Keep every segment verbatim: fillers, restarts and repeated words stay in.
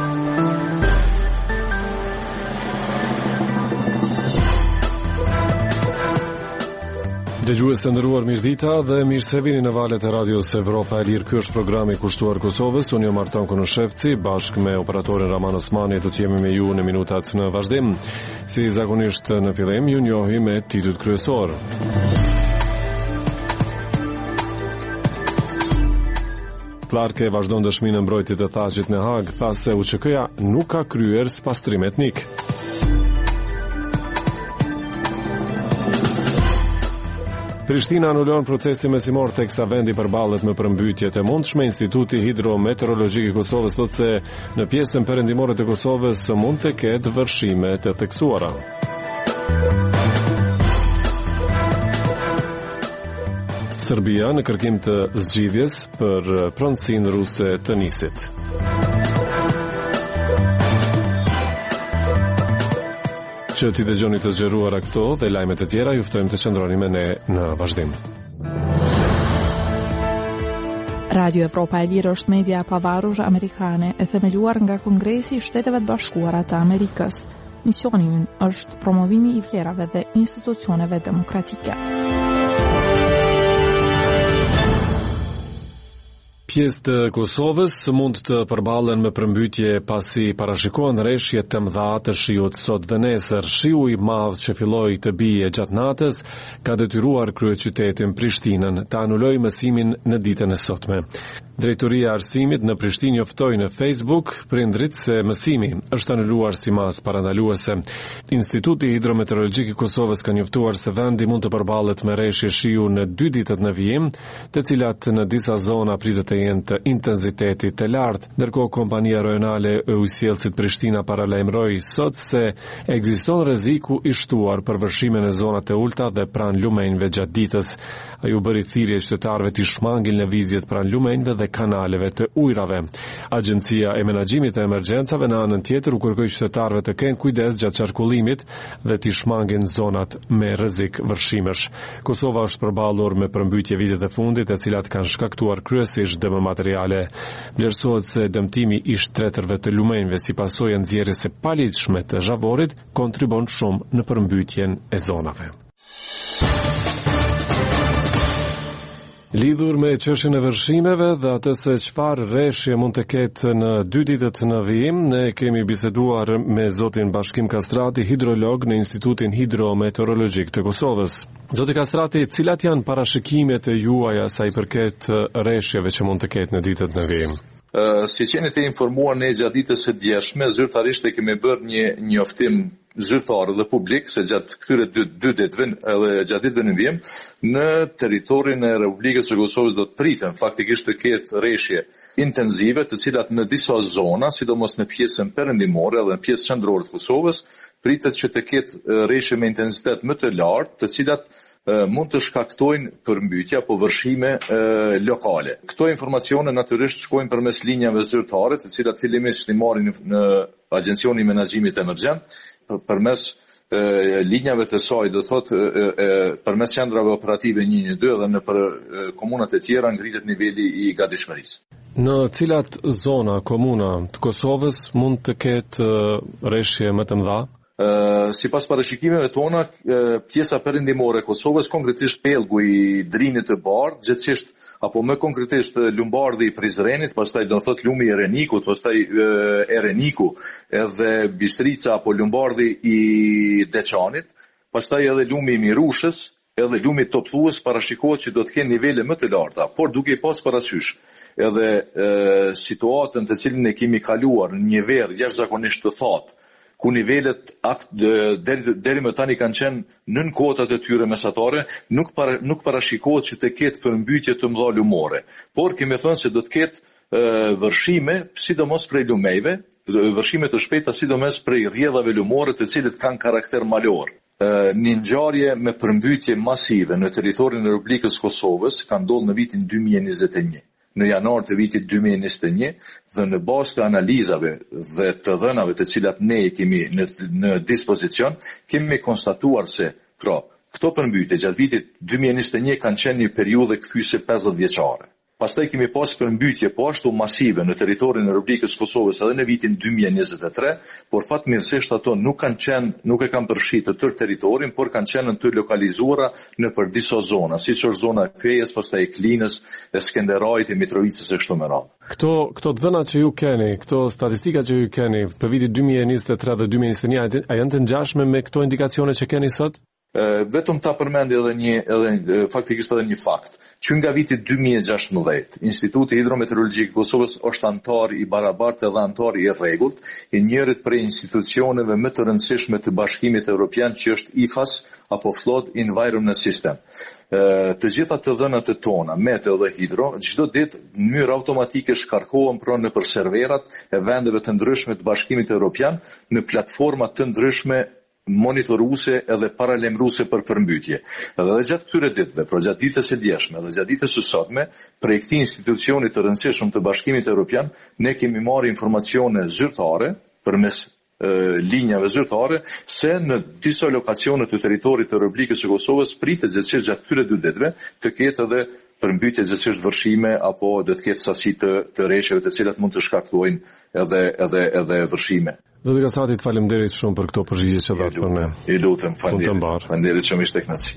Dëgjues të nderuar, mirëdita dhe mirë se vini në valët e radios Evropa e Lirë. Ky është programi kushtuar Kosovës. Unë jam Artan Konoshevci, bashkë me operatorin Raman Osmani do të jemi me ju në minutat në vazhdim. Si zakonisht në fillim, ju njohi me titujt kryesor. Clarke vazhdon dëshminë e mbrojtjet të Thaqit në Hag, tha se U Q K-ja nuk ka kryer spastrim etnik. Prishtina anulon procesin mesimor teksa vendi përballet me përmbytjet e mundshme. Instituti Hidrometeorologjik i Kosovës thotë se në pjesën perëndimore të Kosovës mund të ketë vërshime të theksuara. Serbia në kërkim të zgjidhjes për pronësinë ruse të nisit. Që ti dëgjoni të zgjeruara këto dhe lajmet e tjera, ju ftojmë të qëndroni me ne në vazhdim. Radio Evropa e Lirë është media e pavarur amerikane e themeluar nga Kongresi i Shteteve të Bashkuara të Amerikës. Misioni i ynë është promovimi i vlerave dhe institucioneve demokratike. Pjesë të Kosovës mund të përballen me përmbytje pasi parashikohen rreshje të mëdha të shiut sot dhe nesër. Shiu i madh që filloi të bie gjatë natës ka detyruar kryeqytetin Prishtinën të anulojë mësimin në ditën e sotme. Drejtoria e Arsimit në Prishtinë njoftoi në Facebook prindrit se mësimi është anuluar si mas parandaluese. Instituti Hidrometeorologjik i Kosovës ka njoftuar se vendi mund të përballet me rreshje shiu në dy ditët në vijim, të cilat në disa zona pritet të jenë të intensitetit të lartë. Ndërkohë kompania rajonale e ujësjellësit Prishtina paralajmëroi sot se ekziston rreziku i shtuar për vërshime në zonat e ulta dhe pranë lumenjve gjatë ditës. Ai u bëri thirrje qytetarëve të shmangin lëvizjet pranë lumenjve dhe kanaleve të ujrave. Agjencia e Menaxhimit të Emergjencave në anën tjetër u kërkoi qytetarëve të kenë kujdes gjatë qarkullimit dhe të shmangin zonat me rrezik vërshimesh. Kosova është përballur me përmbytje vitet e fundit, të cilat kanë shkaktuar kryesisht dëme materiale. Vlerësohet se dëmtimi i shtretërve të lumenjve si pasojë e nxjerrjes së palidhshme të zhavorit kontribon shumë në përmbytjen e zonave. Lidhur me çështjen e vërshimeve dhe atë se çfarë rreshje mund të ketë në dy ditët në vijim, ne kemi biseduar me zotin Bashkim Kastrati, hidrolog në Institutin Hidrometeorologjik të Kosovës. Zoti Kastrati, cilat janë parashikimet e juaja sa i përket rreshjeve që mund të ketë në ditët në vijim? Uh, si qeni të informuar ne gjatë ditës së djeshme, zyrtarisht e kemi bërë një njoftim zyrtar dhe publik se gjatë këtyre dy, dy ditëve edhe gjatë ditëve në vijim në territorin e Republikës së Kosovës do të pritën faktikisht të ketë rreshje intensive, të cilat në disa zona, sidomos në pjesën perëndimore dhe në pjesën qendrore të Kosovës, pritet që të ketë rreshje me intensitet më të lartë, të cilat mund të shkaktojnë përmbytje apo vërshime e, lokale. Këto informacione natyrisht shkojnë përmes linjave zyrtare, të cilat fillimisht i marrin në Agjencioni i Menaxhimit Emergjent, përmes e, linjave të saj, do thotë e, e, përmes qendrave operative një një dy dhe në për e, komunat e tjera ngritet niveli i gatishmërisë. Në cilat zona, komuna të Kosovës mund të ketë rreshje më të mëdha? Uh, si pas parashikimeve tona, uh, pjesa perëndimore e Kosovës, konkretisht pelgu i Drinit të Bardh, gjithësisht apo më konkretisht Lumbardhi i Prizrenit, pastaj do të thotë lumi i Renikut, pastaj uh, Ereniku, edhe Bistrica apo Lumbardhi i Deçanit, pastaj edhe lumi i Mirushës, edhe lumi i Topllës parashikohet që do të kenë nivele më të larta, por duke i pas parasysh edhe uh, situatën të cilën e kemi kaluar në një verë jashtëzakonisht të thatë, ku nivelet deri, deri më tani kanë qenë nën kotat e tyre mesatare, nuk, para, nuk parashikohet që të ketë përmbytje të mëdha lumore. Por kemi thënë se do të ketë e, vërshime, sidomos prej lumejve, vërshime të shpejta sidomos prej rrjedhave lumore të cilët kanë karakter malor. E, një ngjarje me përmbytje masive në territorin e Republikës Kosovës ka ndodhur në vitin dy mijë e njëzet e një. Në janar të vitit dy mijë e njëzet e një dhe në bazë të analizave dhe të dhënave të cilat ne kemi në, në dispozicion, kemi konstatuar se pra, këto përmbytje gjatë vitit dy mijë e njëzet e një kanë qenë një periudhë kthyese pesëdhjetë vjeçare. pastaj kemi pas përmbytje po ashtu masive në territorin e Republikës Kosovës edhe në vitin dy mijë e njëzet e tre, por fatmirësisht ato nuk kanë qenë, nuk e kanë përfshirë të tërë territorin, por kanë qenë në të lokalizuara në për disa zona, siç është zona e Kejës, pastaj e Klinës, e Skenderajit, e Mitrovicës e kështu me radhë. Këto këto dhëna që ju keni, këto statistika që ju keni për vitin dy mijë e njëzet e tre dhe dy mijë e njëzet e një, a janë të ngjashme me këto indikacione që keni sot? Uh, vetëm ta përmendi edhe një edhe faktikisht edhe një fakt, që nga viti dy mijë e gjashtëmbëdhjetë Instituti Hidrometeorologjik i Kosovës është antar i barabartë edhe antar i rregullt i njërit prej institucioneve më të rëndësishme të Bashkimit Evropian, që është I F A S apo Flood Environment System. Uh, të gjitha të dhënat e tona, meteo dhe hidro, çdo ditë në mënyrë automatike shkarkohen pra në për serverat e vendeve të ndryshme të Bashkimit Evropian në platforma të ndryshme monitoruese edhe paralemruese për përmbytje. Edhe gjatë këtyre ditëve, pra gjatë ditës së djeshme dhe gjatë ditës së sotme, prej këtij institucioni të rëndësishëm të Bashkimit Evropian, ne kemi marrë informacione zyrtare përmes linjave zyrtare se në disa lokacione të territorit të Republikës së Kosovës pritet gjithsesi gjatë këtyre dy ditëve të ketë edhe përmbytje gjithsesi vërshime apo do të ketë sasi të, të rreshjeve të cilat mund të shkaktojnë edhe edhe edhe vërshime. Zoti Kasati, faleminderit shumë për këto përgjigje që dhat për ne. I lutem, faleminderit. Faleminderit shumë, ishte kënaqësi.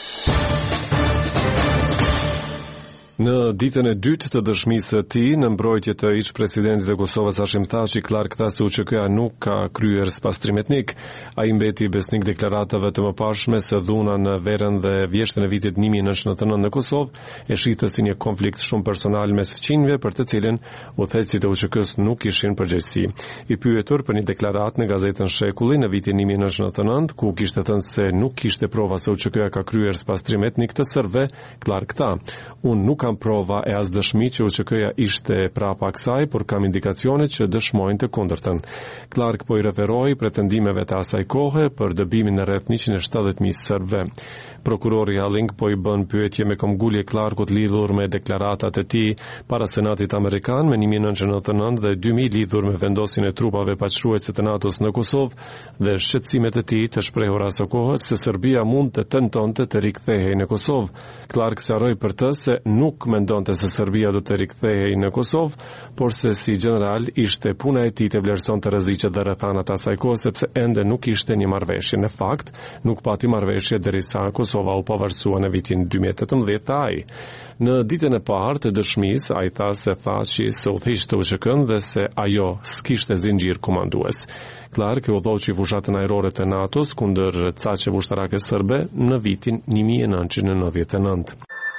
Në ditën e dytë të dëshmisë së tij në mbrojtje të ish-presidentit të Kosovës Hashim Thaçi, Clark tha se U Q K-ja nuk ka kryer spastrim etnik. Ai mbeti besnik deklaratave të mëparshme se dhuna në verën dhe vjeshtën e vitit një mijë e nëntëqind e nëntëdhjetë në Kosovë e shitës si një konflikt shumë personal mes fqinjve, për të cilin udhëheqësit e U Q K-s nuk kishin përgjegjësi. I pyetur për një deklaratë në gazetën Shekulli në vitin një mijë e nëntëqind e nëntëdhjetë e nëntë, ku kishte thënë se nuk kishte prova se U Q K-ja ka kryer spastrim etnik të serbëve, Clark tha: "Unë nuk kam prova e as dëshmi që U Q K-ja ishte prapa kësaj, por kam indikacione që dëshmojnë të kundërtën." Clark po i referoi pretendimeve të asaj kohe për dëbimin në rreth njëqind e shtatëdhjetë mijë serbëve. Prokurori Halling po i bën pyetje me këmbgulje Clarkut lidhur me deklaratat e tij para Senatit Amerikan me një mijë e nëntëqind e nëntëdhjetë e nëntë dhe dy mijë lidhur me vendosjen e trupave paqëruese të NATO-s në Kosovë dhe shqetësimet e tij të shprehura së kohës se Serbia mund të tentonte të rikthehej në Kosovë. Clark sqaroi për të se nuk mendonte se Serbia do të rikthehej në Kosovë, por se si general ishte puna e tij të vlerësonte rreziqet dhe rrethanat e asaj kohe, sepse ende nuk ishte një marrëveshje. Në fakt, nuk pati marrëveshje derisa Kosova u pavarësua në vitin dy mijë e tetëmbëdhjetë të ai. Në ditën e parë të dëshmisë, ai tha se Thaçi se udhëhiqte U Q K-n dhe se ajo s'kishte zinxhir komandues. Clark e udhëhoqi fushatën ajrore të NATO-s kundër caqeve ushtarake serbe në vitin një mijë e nëntëqind e nëntëdhjetë e nëntë.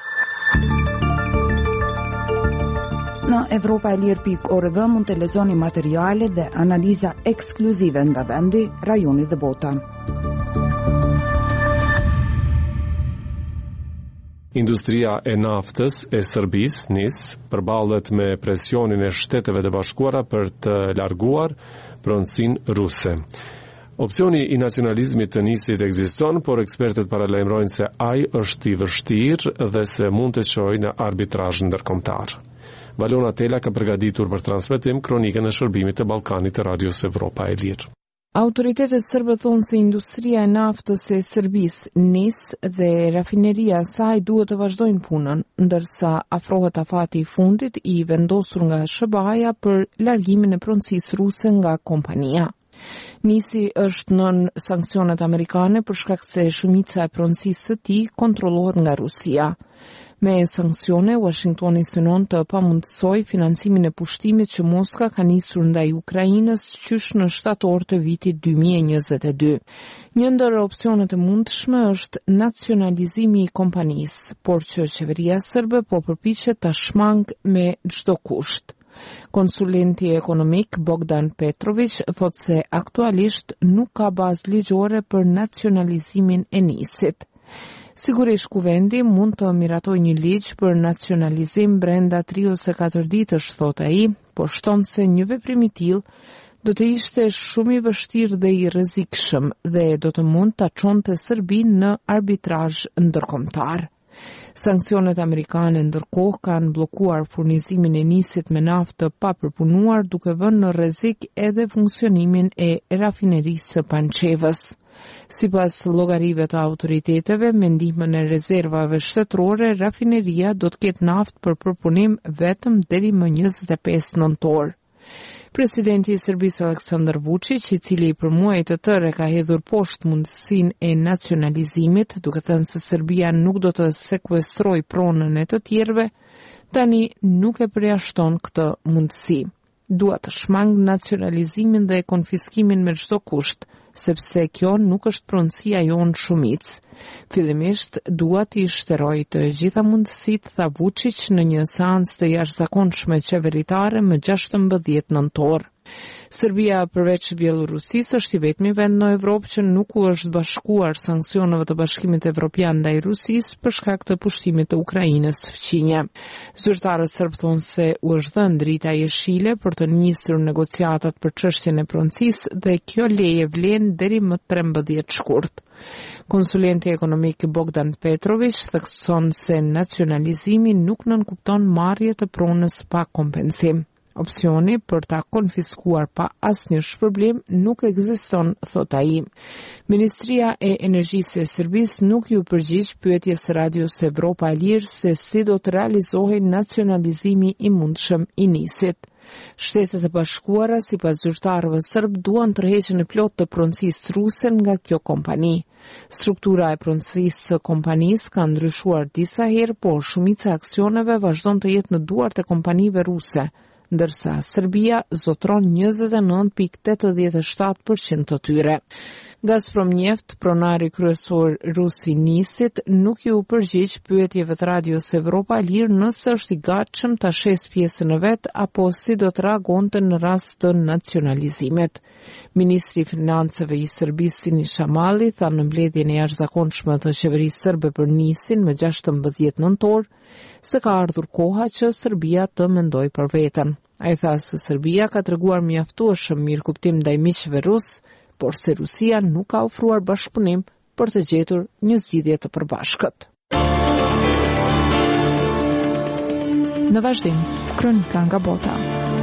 Në Evropa e Lirë pikë org mund të lexoni materiale dhe analiza ekskluzive nga vendi, rajoni dhe bota. Industria e naftës e Serbisë, N I S, përballet me presionin e Shteteve të Bashkuara për të larguar pronësinë ruse. Opsioni i nacionalizmit të nisit ekziston, por ekspertët paralajmërojnë se ai është i vështirë dhe se mund të çojë në arbitrazh ndërkombëtar. Valona Tela ka përgatitur për transmetim kronikën e shërbimit të Ballkanit të Radios Evropa e Lirë. Autoritetet serbe thonë se industria e naftës e Serbisë, N I S dhe rafineria e saj duhet të vazhdojnë punën, ndërsa afrohet afati i fundit i vendosur nga S B A-ja për largimin e pronësisë ruse nga kompania. Nisi është nën sanksionet amerikane për shkak se shumica e pronësisë së tij kontrollohet nga Rusia. Me sanksione, Washingtoni synon të pamundësoj financimin e pushtimit që Moska ka nisur ndaj Ukrainës qysh në shtator të vitit dy mijë e njëzet e dy. Një ndër opsionet e mundshme është nacionalizimi i kompanisë, por që qeveria serbe po përpiqet ta shmangë me çdo kusht. Konsulenti ekonomik Bogdan Petrović thotë se aktualisht nuk ka bazë ligjore për nacionalizimin e nisit. Sigurisht kuvendi mund të miratoj një ligj për nacionalizim brenda tri ose katër ditësh, thotë ai, por shton se një veprim i tillë do të ishte shumë i vështirë dhe i rrezikshëm dhe do të mund ta çonte Serbinë në arbitrazh ndërkombëtar. Sanksionet amerikane ndërkohë kanë bllokuar furnizimin e nisit me naftë të papërpunuar, duke vënë në rrezik edhe funksionimin e rafinerisë së Pançevës. Sipas llogarive të autoriteteve, me ndihmën e rezervave shtetërore, rafineria do të ketë naftë për përpunim vetëm deri më njëzet e pesë nëntor. Presidenti i Serbisë Aleksandar Vučić, i cili për muaj të tërë ka hedhur poshtë mundësinë e nacionalizimit, duke thënë se Serbia nuk do të sekuestrojë pronën e të tjerëve, tani nuk e përjashton këtë mundësi. Dua të shmang nacionalizimin dhe konfiskimin me çdo kusht, sepse kjo nuk është pronësia jonë shumicë. Fillimisht dua t'i shteroj të gjitha mundësitë, tha Vučić në një seancë të jashtëzakonshme qeveritare më gjashtëmbëdhjetë nëntor. Serbia përveç Bielorusisë është i vetmi vend në Evropë që nuk u është bashkuar sanksioneve të Bashkimit Evropian ndaj Rusisë për shkak të pushtimit të Ukrainës fqinje. Zyrtarët serb thonë se u është dhënë drita jeshile për të nisur negociatat për çështjen e pronësisë dhe kjo leje vlen deri më trembëdhjetë shkurt. Konsulenti ekonomik Bogdan Petrović thekson se nacionalizimi nuk nënkupton marrje të pronës pa kompensim. Opsioni për ta konfiskuar pa asnjë shpërblim nuk ekziston, thot ai. Ministria e Energjisë e Serbisë nuk ju përgjigj pyetjes së Radios Evropa e Lirë se si do të realizohej nacionalizimi i mundshëm i nisit. Shtetet e Bashkuara, sipas zyrtarëve serb, duan tërheqjen e plotë të pronësisë ruse nga kjo kompani. Struktura e pronësisë së kompanisë ka ndryshuar disa herë, por shumica e aksioneve vazhdon të jetë në duart e kompanive ruse, ndërsa Serbia zotron njëzet e nëntë pikë tetëdhjetë e shtatë përqind të tyre. Gazprom Neft, pronari kryesor rus i nisit, nuk ju përgjigj pyetjeve të Radios Evropa e Lirë nëse është i gatshëm ta shes pjesën e vet apo si do të reagonte në rast të nacionalizimit. Ministri i Financave i Serbisë Siniša Mali tha në mbledhjen e jashtëzakonshme të qeverisë serbe për nisin më gjashtëmbëdhjetë nëntor se ka ardhur koha që Serbia të mendojë për veten. Ai tha se Serbia ka treguar mjaftueshëm mirëkuptim ndaj miqve rus, por se Rusia nuk ka ofruar bashkëpunim për të gjetur një zgjidhje të përbashkët. Në vazhdim, kronika nga bota.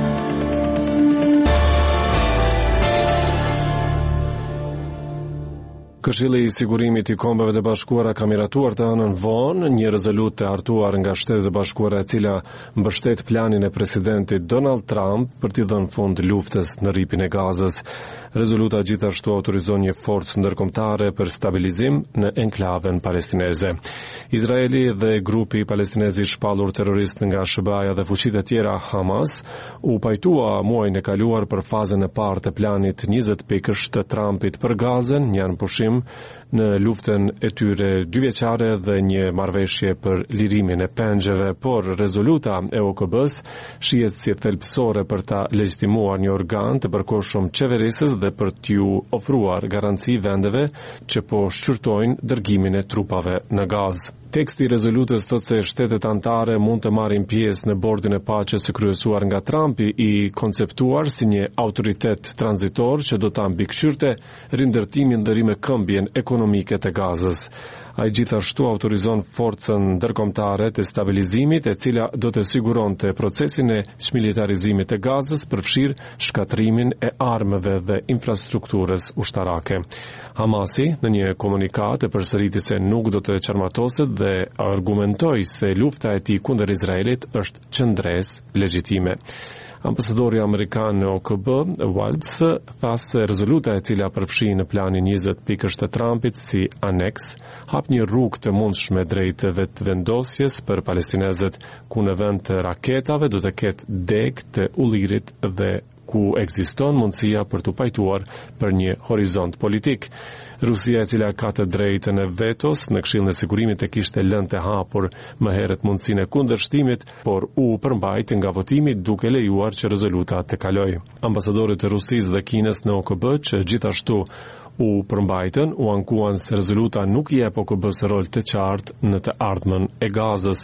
Këshilli i Sigurimit i Kombeve të Bashkuara ka miratuar të hënën vonë një rezolutë të hartuar nga Shtetet e Bashkuara e cila mbështet planin e presidentit Donald Trump për t'i dhënë fund luftës në rripin e Gazës. Rezoluta gjithashtu autorizon një forcë ndërkombëtare për stabilizim në enklaven palestineze. Izraeli dhe grupi palestinez i shpallur terrorist nga S B A-ja dhe fuqitë e tjera Hamas u pajtua muajin e kaluar për fazën e parë të planit njëzet pikësh të Trumpit për Gazën, një anëpushim në luftën e tyre dyvjeçare dhe një marrëveshje për lirimin e pengjeve, por rezoluta e O K B-s shihet si thelbësore për ta legjitimuar një organ të përkohshëm qeverisës dhe për t'ju ofruar garanci vendeve që po shqyrtojnë dërgimin e trupave në Gazë. Teksti i rezolutës thotë se shtetet anëtare mund të marrin pjesë në bordin e paqes së kryesuar nga Trumpi, i konceptuar si një autoritet tranzitor që do ta mbikëqyrte rindërtimin dhe rimëkëmbjen ekonomike të Gazës. Ai gjithashtu autorizon forcën ndërkombëtare të stabilizimit, e cila do të siguronte procesin e çmilitarizimit të Gazës, përfshir shkatrimin e armëve dhe infrastrukturës ushtarake. Hamasi, në një komunikat, e përsëriti se nuk do të qarmatoset dhe argumentoi se lufta e tij kundër Izraelit është qendresë legjitime. Ambasadori amerikan në O K B, Waltz, tha se rezoluta e cila përfshi në planin njëzet pikësh të Trumpit si aneks, hap një rrugë të mundshme drejt vetëvendosjes për palestinezët, ku në vend të raketave do të ketë deg të ullirit dhe ku ekziston mundësia për të pajtuar për një horizont politik. Rusia, e cila ka të drejtën e vetos në Këshillin e Sigurimit, e kishte lënë të hapur më herët mundësinë e kundërshtimit, por u përmbajt nga votimi duke lejuar që rezoluta të kalojë. Ambasadorët e Rusisë dhe Kinës në O K B, që gjithashtu u përmbajtën, u ankuan se rezoluta nuk jep O K B-s rol të qartë në të ardhmen e Gazës.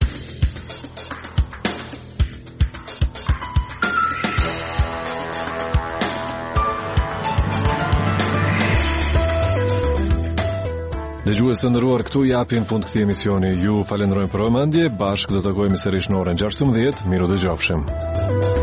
Dëgjues të nderuar, këtu japim fund këtij emisioni. Ju falenderojmë për vëmendje. Bashkë do të takojmë sërish në orën gjashtëmbëdhjetë. Miru dëgjofshim.